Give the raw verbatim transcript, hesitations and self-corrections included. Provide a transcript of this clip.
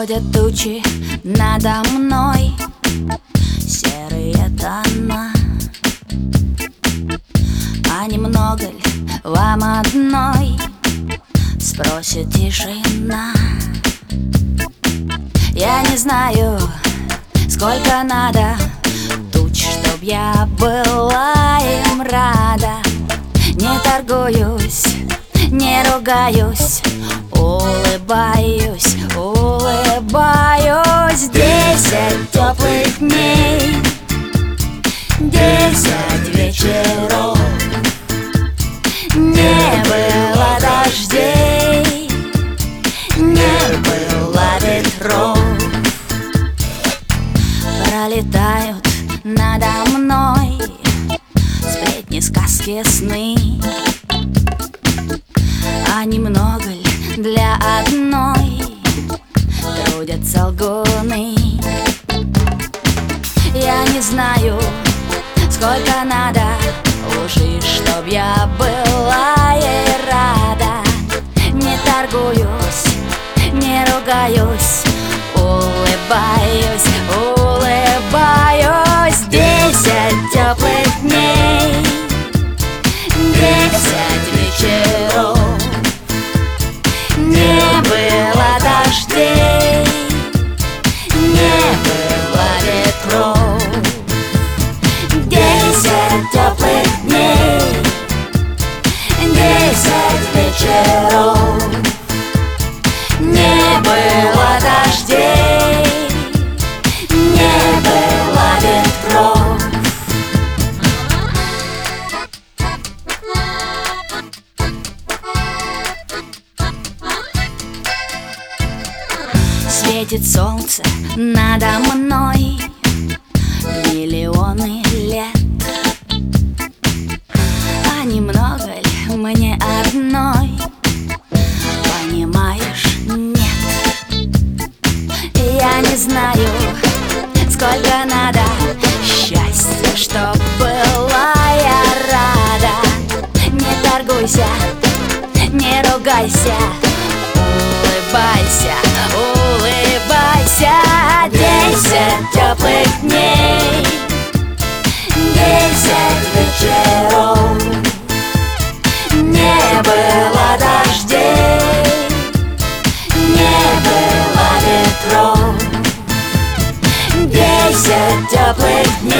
Ходят тучи надо мной, серые тона. А немного ли вам одной? Спросит тишина. Я не знаю, сколько надо туч, чтоб я была им рада. Не торгуюсь, не ругаюсь, улыбаюсь, улыбаюсь. Десять теплых дней, десять вечеров, не было дождей, не было ветров. Пролетают надо мной сплетни, сказки, сны. А немного ли для одной трудятся лгуны? Я не знаю, сколько надо лжи, чтоб я была ей рада. Не торгуюсь, не ругаюсь, улыбаюсь, улыбаюсь. Десять теплых дней, десять вечеров, не было дождей, не было ветров. Десять теплых дней, десять вечеров, не было дождей, не было ветров. Светит солнце надо мной миллионы лет. А немного ли мне одной? Понимаешь, нет. Я не знаю, сколько надо счастья, чтоб была я рада. Не торгуйся, не ругайся, улыбайся, улыбайся. Десять теплых дней, десять вечеров, не было дождей, не было ветров. Десять теплых дней.